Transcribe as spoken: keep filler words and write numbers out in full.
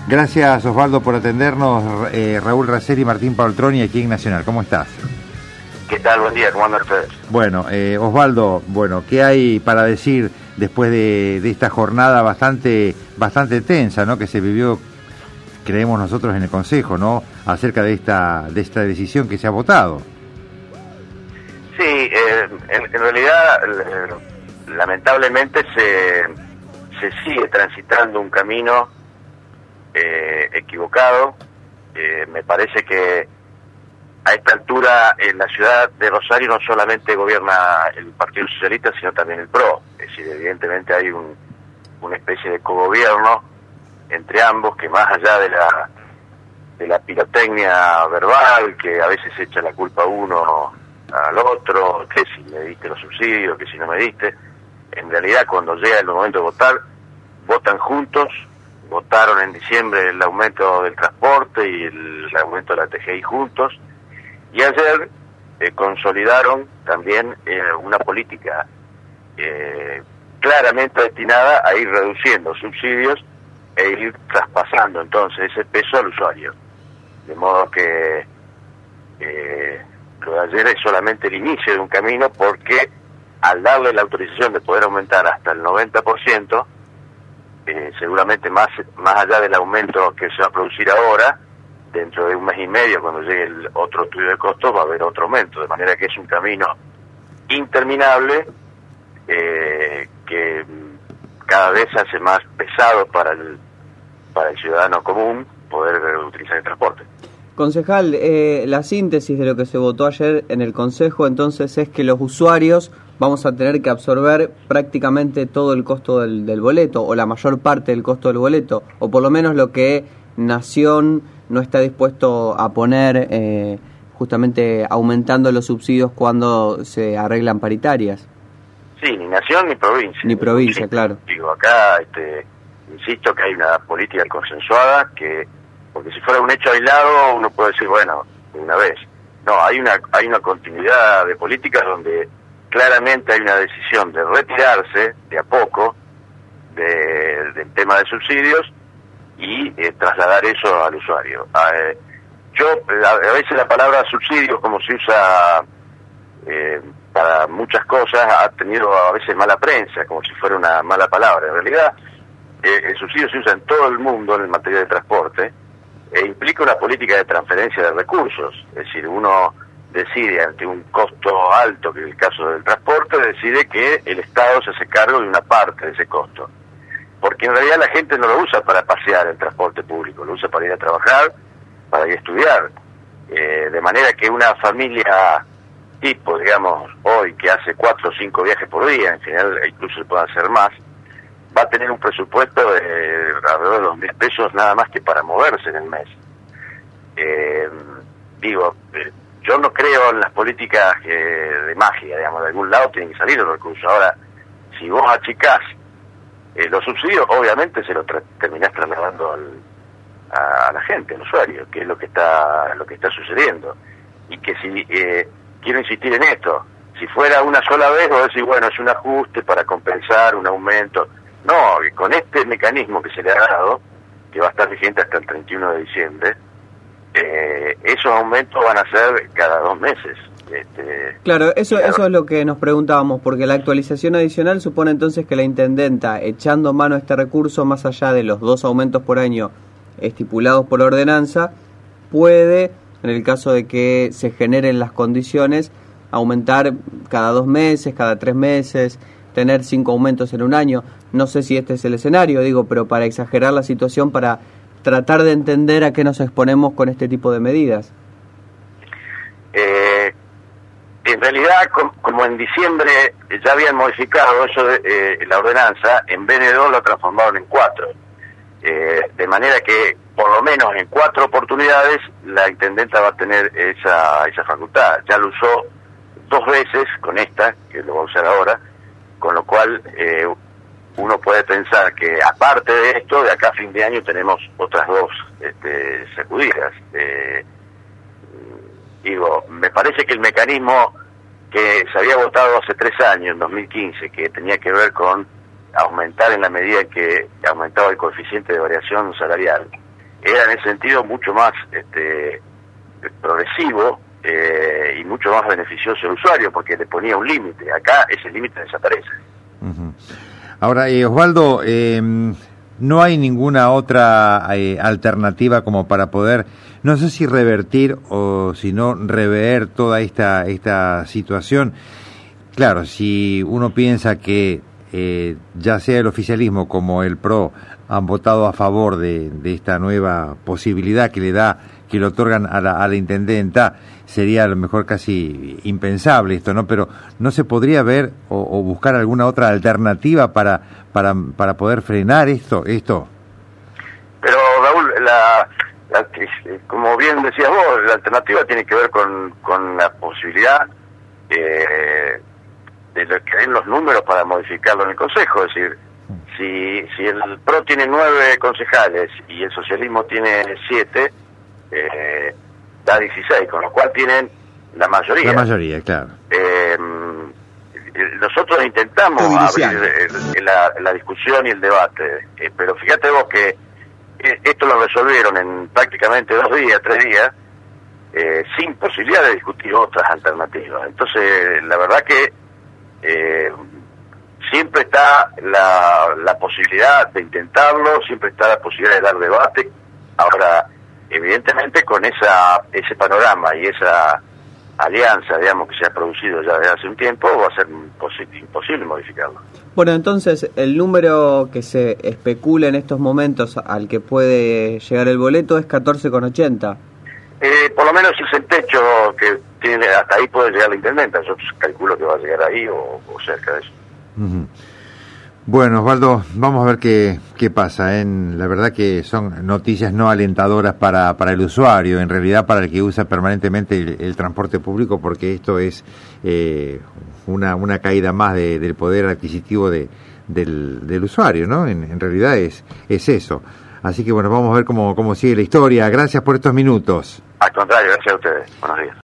Gracias, Osvaldo, por atendernos. Eh, Raúl Raceri y Martín Paltroni aquí en Nacional. ¿Cómo estás? ¿Qué tal? Buen día, ¿cómo andan ustedes? Bueno, eh, Osvaldo, bueno, ¿qué hay para decir después de, de esta jornada bastante bastante tensa, ¿no? Que se vivió, creemos nosotros en el Consejo, ¿no? Acerca de esta de esta decisión que se ha votado. Sí, eh, en, en realidad, eh, lamentablemente se, se sigue transitando un camino eh, equivocado. Eh, me parece que a esta altura en la ciudad de Rosario no solamente gobierna el Partido Socialista, sino también el P R O. Es decir, evidentemente hay un, una especie de cogobierno entre ambos, que más allá de la de la pirotecnia verbal, que a veces echa la culpa a uno al otro, que si me diste los subsidios, que si no me diste, en realidad cuando llega el momento de votar, votan juntos. Votaron en diciembre el aumento del transporte y el, el aumento de la T G I juntos, y ayer eh, consolidaron también eh, una política eh, claramente destinada a ir reduciendo subsidios e ir traspasando entonces ese peso al usuario. De modo que eh, lo de ayer es solamente el inicio de un camino, porque al darle la autorización de poder aumentar hasta el noventa por ciento, eh, seguramente más, más allá del aumento que se va a producir ahora, dentro de un mes y medio, cuando llegue el otro estudio de costos, va a haber otro aumento, de manera que es un camino interminable eh, que cada vez se hace más pesado para el para el ciudadano común poder utilizar el transporte. Concejal, eh, la síntesis de lo que se votó ayer en el Consejo entonces es que los usuarios vamos a tener que absorber prácticamente todo el costo del, del boleto, o la mayor parte del costo del boleto, o por lo menos lo que Nación no está dispuesto a poner, eh, justamente aumentando los subsidios cuando se arreglan paritarias. Sí, ni Nación ni provincia. Ni provincia, sí, claro. Digo, acá este, insisto que hay una política consensuada, que porque si fuera un hecho aislado uno puede decir, bueno, una vez. No, hay una hay una continuidad de políticas donde claramente hay una decisión de retirarse de a poco de, del tema de subsidios y eh, trasladar eso al usuario. Eh, yo, a, a veces la palabra subsidio, como se usa eh, para muchas cosas, ha tenido a veces mala prensa, como si fuera una mala palabra. En realidad, eh, el subsidio se usa en todo el mundo en materia de transporte, e implica una política de transferencia de recursos. Es decir, uno decide ante un costo alto, que es el caso del transporte, decide que el Estado se hace cargo de una parte de ese costo. Porque en realidad la gente no lo usa para pasear el transporte público, lo usa para ir a trabajar, para ir a estudiar. Eh, de manera que una familia tipo, digamos, hoy que hace cuatro o cinco viajes por día, en general incluso se pueden hacer más, va a tener un presupuesto de alrededor de dos mil pesos nada más que para moverse en el mes. Eh, digo, eh, yo no creo en las políticas eh, de magia, digamos, de algún lado tienen que salir los recursos. Ahora, si vos achicás eh, los subsidios, obviamente se los tra terminás trasladando al, a, a la gente, al usuario, que es lo que está lo que está sucediendo. Y que si, eh, quiero insistir en esto, si fuera una sola vez, vos decís, bueno, es un ajuste para compensar un aumento. No, con este mecanismo que se le ha dado, que va a estar vigente hasta el treinta y uno de diciembre, eh, esos aumentos van a ser cada dos meses. Este, claro, eso claro. eso es lo que nos preguntábamos, porque la actualización adicional supone entonces que la intendenta, echando mano a este recurso, más allá de los dos aumentos por año estipulados por ordenanza, puede, en el caso de que se generen las condiciones, aumentar cada dos meses, cada tres meses, tener cinco aumentos en un año. No sé si este es el escenario, digo, pero para exagerar la situación, para tratar de entender a qué nos exponemos con este tipo de medidas. Eh, en realidad, com como en diciembre ya habían modificado eso de eh, la ordenanza, en vez de dos lo transformaron en cuatro. Eh, de manera que, por lo menos en cuatro oportunidades, la intendenta va a tener esa, esa facultad. Ya lo usó dos veces con esta, que lo va a usar ahora, con lo cual eh, uno puede pensar que aparte de esto, de acá a fin de año tenemos otras dos este, sacudidas. Eh, digo, me parece que el mecanismo que se había votado hace tres años, en dos mil quince, que tenía que ver con aumentar en la medida en que aumentaba el coeficiente de variación salarial, era en ese sentido mucho más este, progresivo eh, y mucho más beneficioso al usuario, porque le ponía un límite. Acá ese límite desaparece. Uh-huh. Ahora, eh, Osvaldo, eh, no hay ninguna otra eh, alternativa como para poder, no sé si revertir o si no rever toda esta esta situación. Claro, si uno piensa que eh, ya sea el oficialismo como el PRO han votado a favor de, de esta nueva posibilidad que le da, que le otorgan a la, a la intendenta, sería a lo mejor casi impensable esto, ¿no? Pero ¿no se podría ver o, o buscar alguna otra alternativa para para para poder frenar esto esto? Pero Raúl, la, la, como bien decías vos, la alternativa tiene que ver con, con la posibilidad eh, de que den los números para modificarlo en el Consejo. Es decir, si si el PRO tiene nueve concejales y el socialismo tiene siete, eh, da dieciséis, con lo cual tienen la mayoría. La mayoría, claro. Eh, nosotros intentamos abrir el, la, la discusión y el debate, eh, pero fíjate vos que esto lo resolvieron en prácticamente dos días, tres días, eh, sin posibilidad de discutir otras alternativas. Entonces, la verdad que eh, siempre está la, la posibilidad de intentarlo, siempre está la posibilidad de dar debate. Ahora, evidentemente con esa ese panorama y esa alianza, digamos, que se ha producido ya desde hace un tiempo, va a ser imposible modificarlo. Bueno, entonces, el número que se especula en estos momentos al que puede llegar el boleto es catorce con ochenta. Eh, por lo menos es el techo que tiene, hasta ahí puede llegar la intendenta. Yo calculo que va a llegar ahí o, o cerca de eso. Uh-huh. Bueno, Osvaldo, vamos a ver qué, qué pasa. ¿eh? La verdad que son noticias no alentadoras para, para el usuario, en realidad para el que usa permanentemente el, el transporte público, porque esto es eh, una, una caída más de, del poder adquisitivo de, del, del usuario, ¿no? En, en realidad es, es eso. Así que bueno, vamos a ver cómo, cómo sigue la historia. Gracias por estos minutos. Al contrario, gracias a ustedes. Buenos días.